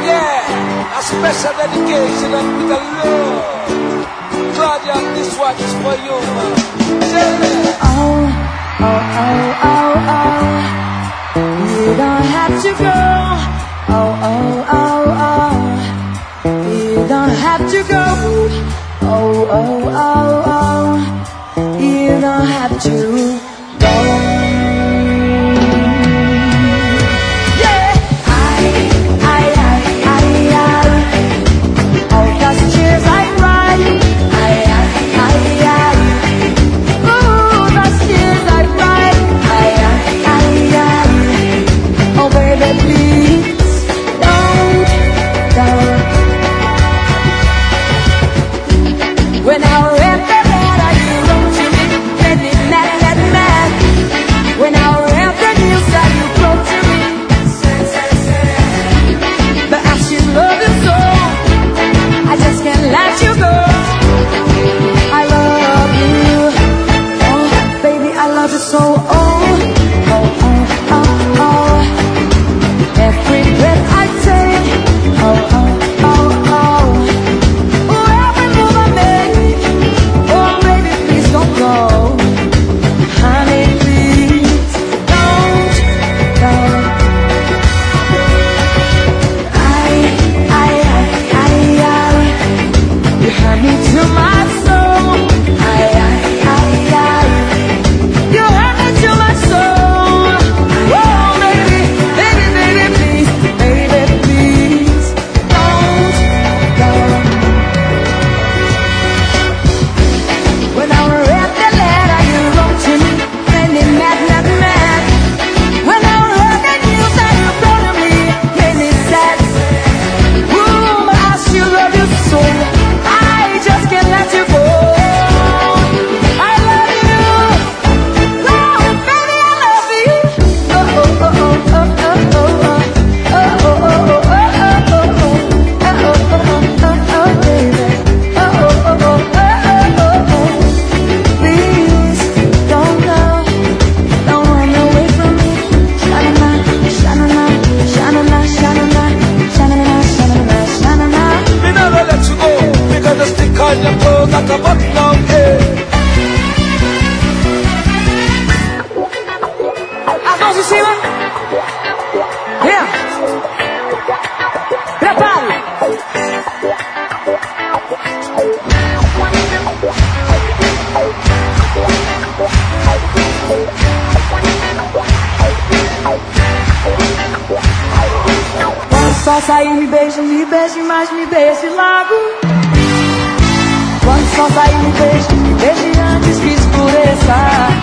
Yeah, a special dedication and with a love. Claudia, this one is for you, man. Oh, oh, oh, oh, oh. You don't have to go. Oh, oh, oh, oh. You don't have to go. Oh, oh, oh, oh. You don't have to go. When I read the letter you wrote to me, made me mad, mad, mad. When I read the news that you wrote to me, but I still love you so, I just can't let you go. I love you, oh baby, I love you so. Oh, oh, oh, oh, oh. Every breath I take, oh, oh, oh, oh. Go, honey, please don't go. You hurt me to my soul. You hurt me to my soul. Oh, baby, baby, baby, please, baby, please don't go. When I read the letter you wrote to me, made me mad, mad, mad. When I heard the news that you brought to me, made me sad. Ooh, but I still love you so, I just can't let you go. I love you, oh baby, I love you. Oh, oh, oh, oh, oh, oh, oh, oh, oh, oh, oh, oh, oh, oh, baby. Oh, oh, oh, oh, oh, oh, oh. Please don't go, don't run away from me. Sha-na-na, sha-na-na, sha-na-na, sha-na-na, sha-na-na, sha-na-na, sha-na-na. Me never let you go, because the stick on your toe got a button on it. As mãos em cima. Yeah. Prepare. Quando o sol sair, me beije, mas me beije logo. Quando o sol sair, me beije antes que escureça.